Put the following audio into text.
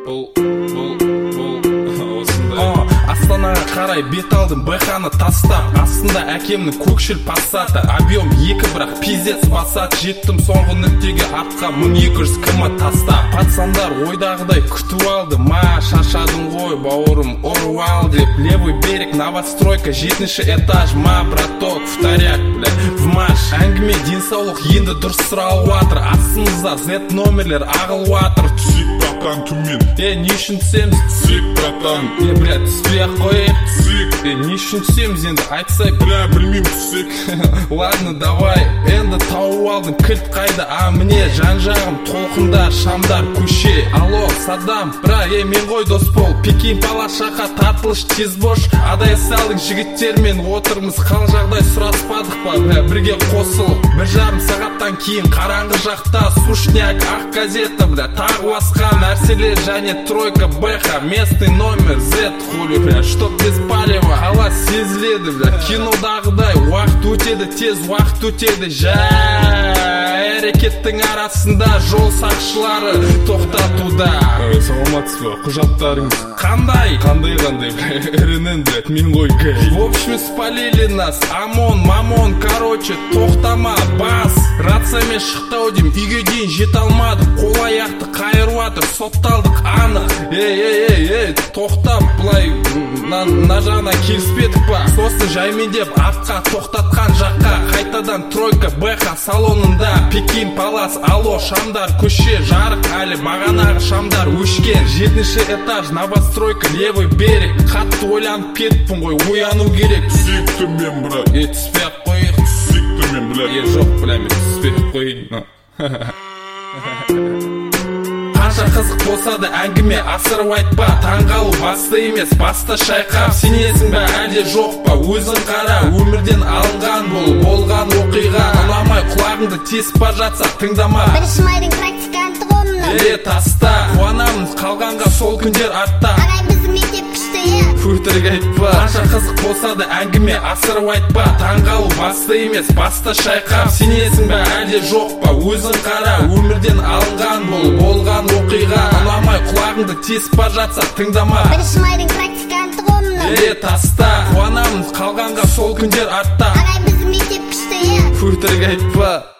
Астанаға қарай бет алдым байқаны тастап, астында әкемнің көкшіл пассаты, объем 2 бірақ пиздец басат. Жеттім соңғы нүктеге, артқа 1200 км тастап. Пацандар ойдағыдай күтіп алды, ма шашадың ғой бауырым ұрып ал деп. Левый берег, новостройка, 7-ші этаж, ма браток вторяк, в маш. Әңгіме денсаулық енді дұрыс сұралып жатыр, астымызда Z номерлер ағылып жатыр. Түсек братан төмен, не үшін түсеміз? түсек братан, бля, түспей-ақ қояйық. түсек, Не үшін түсеміз енді айтсай? бля, білмеймін түсек. Ладно, давай, енді тауып алдым, кілт қайда? Міне жан-жағым толқындар, шамдар, көше. Алло, Саддам, бра, мен ғой дос бол. Пекин палашақа тартылыш тез бош. Адай салдың жігіттермен отырмыз, қал жағдай сұраспадық па? Бірге қосыл, 1,5 сағаттан кейін қараңғы жақта сушняк, ақ газета, бля, тағы басқа нәрселер және тройка бэха, местный номер Z, хули, бля, чтоб без палева. Қала сезіледі, бля, кинодағыдай, уақыт өтеді тез, уақыт өтеді жай. Әрекеттің арасында жол сақшылары тоқтатуда. Саламатсыз ба, құжаттарыңыз Қандай, ірінен, блядь, мен ғой гей. в общем спалили нас, ОМОН, мамон, короче, тоқтама, бас. Рациямен шықтау дейм, үйге дейін жете алмадық, қол аяқты қайырып жатыр, сотталдық анық. Ей, тоқтап, былай на жағына келіспедік па? Сосын жаймен деп артқа тоқтатқан жаққа, қайтадан тройка бэха салонында. Пекин палас, алло, шамдар, көше жарық әлі, бағанағы шамдар өшкен. 7-ші этаж, новостройка, левый берег. Қатты ойланып кетпін ғой, ояну керек. Түсек төмен, бра, Түспей-ақ қояйық. түсек төмен, бля. Жоқ, бля, мен түспей-ақ қояйын. Қанша қызық болса да әңгіме асырып айтпа, таңғалу басты емес, баста шайқап. Сенесің бе әлде жоқ па? Өзің қара, өмірден алынған болған оқиға. Ұнамай құлағыңды тесіп ба жатса тыңдама. Бірінші майдың практиканты ғомны. Таста, қуанамыз қалғанға сол күндер артта. Ағай біздің мектеп күшті, Өтірік айтпа. Қанша қызық болса да әңгіме асырып айтпа, таңғалу басты емес, баста шайқап. Сенесің бе әлде жоқ па? Өзің қара, өмірден алынған болған оқиға. Ұнамай құлағыңды тесіп ба жатса тыңдама. Бірінші майдың практиканты ғомны. Таста, қуанамыз қалғанға сол күндер артта. Ағай біздің мектеп күшті, Өтірік айтпа.